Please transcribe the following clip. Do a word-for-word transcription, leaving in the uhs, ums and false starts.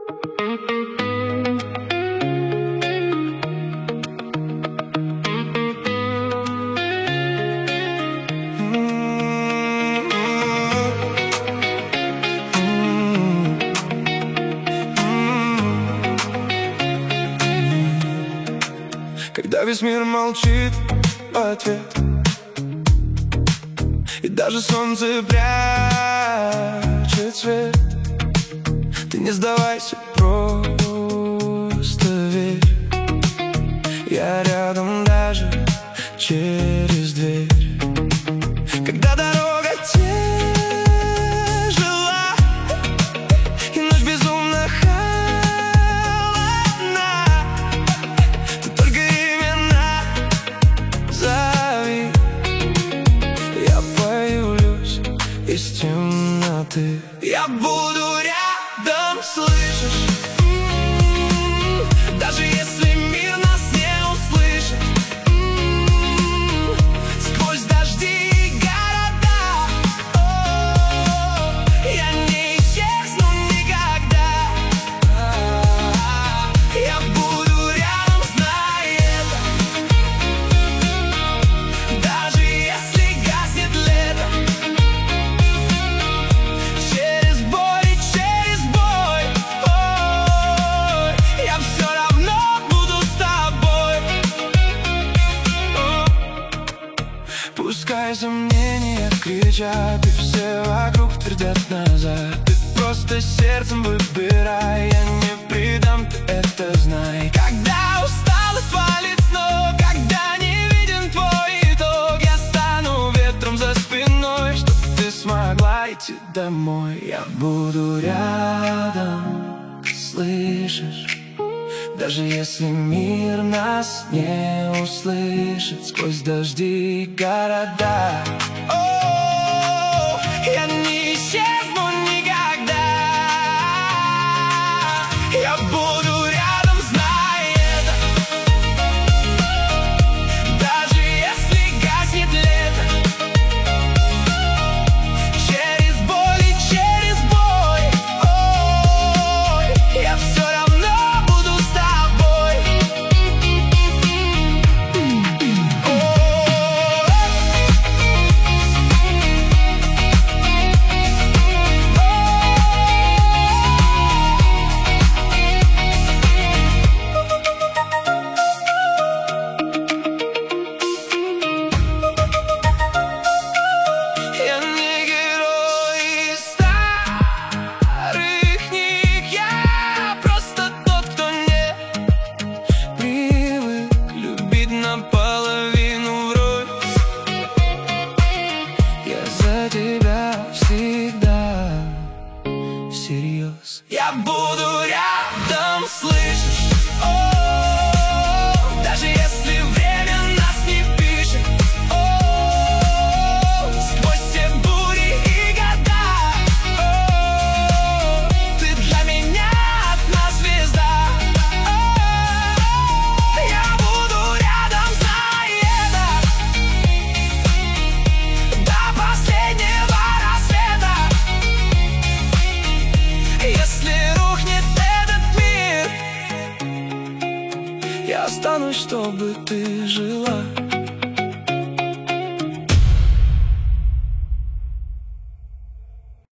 Когда весь мир молчит в ответ, и даже солнце прячет свет, ты не сдавайся, просто верь. Я рядом даже через дверь. Когда дорога тяжела и ночь безумно холодна, ты только именно зови. Я появлюсь из темноты. Я буду рядом, слышишь? М-м-м, даже если мир нас не услышит. М-м-м, сквозь дожди и города. О, я не исчезну никогда. Я буду рядом, знай это. Даже если гаснет лето. Через боль и через бой, ой, я все равно буду с тобой. О, пускай сомнения кричат, и все вокруг твердят назад. Ты просто сердцем выбирай, я не предам, ты это знай. Когда усталость валит с ног, когда не виден твой итог, я стану ветром за спиной, чтоб ты смогла идти домой. Я буду рядом, слышишь? Даже если мир нас не услышит, сквозь дожди и города. О, я не исчезну никогда. Я буду рядом, знай это. Даже если гаснет лето. Через боль и через бой, ой, я все равно буду с тобой. Я не герой из старых книг, я просто тот, кто не привык любить наполовину врозь. Я за тебя всегда всерьез. Я буду рядом, слышишь? О, даже если время нас не пишет. О, сквозь все бури и года. О, ты для меня одна звезда. О, я буду рядом, знай это. До последнего рассвета. Если рухнет этот мир, я останусь, чтобы ты жила.